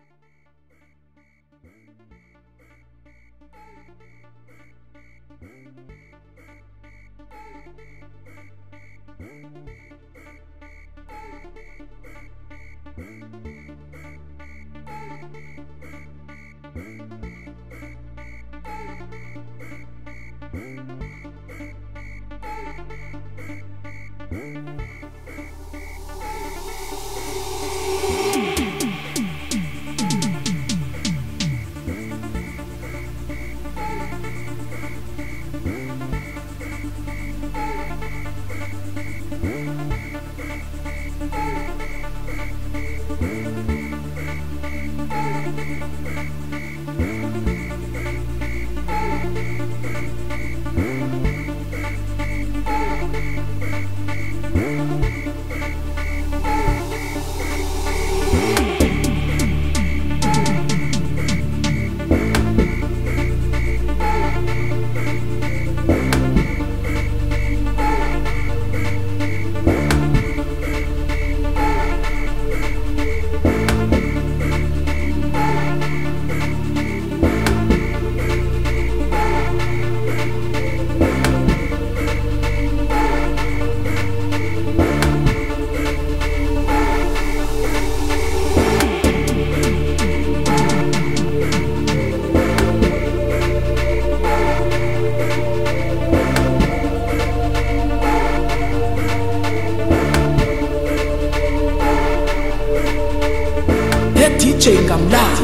DJ ngamnandi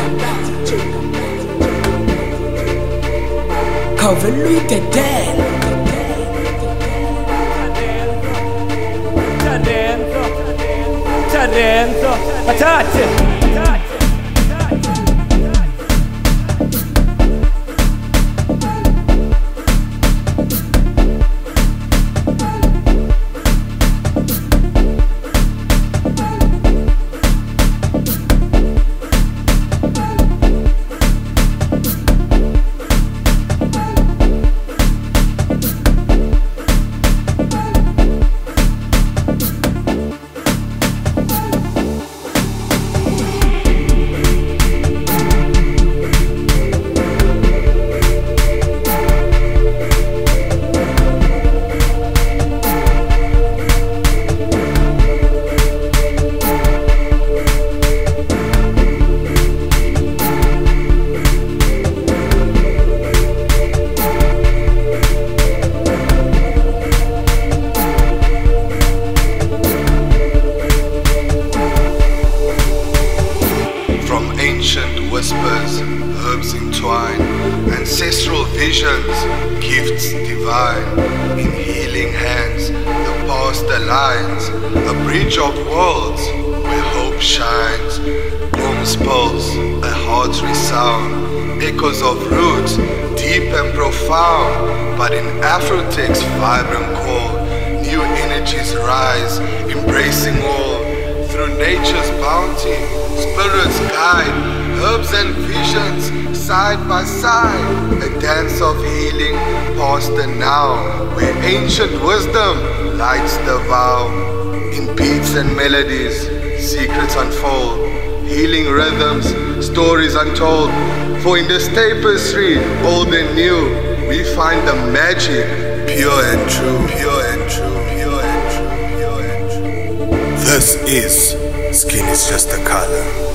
Khawuvele uyidedele Tadenso Atate Ancient whispers, herbs entwine, ancestral visions, gifts divine. In healing hands, the past aligns, a bridge of worlds where hope shines. Wombs pulse, a heart resound, echoes of roots, deep and profound. But in Afrotech's vibrant call, new energies rise, embracing all. Through nature's bounty, spirits guide, herbs and visions, side by side. A dance of healing, past and now, where ancient wisdom lights the vow. In beats and melodies, secrets unfold, healing rhythms, stories untold. For in this tapestry, old and new, we find the magic, pure and true, pure and true, pure and true, pure and true. This is Skin is Just a Color.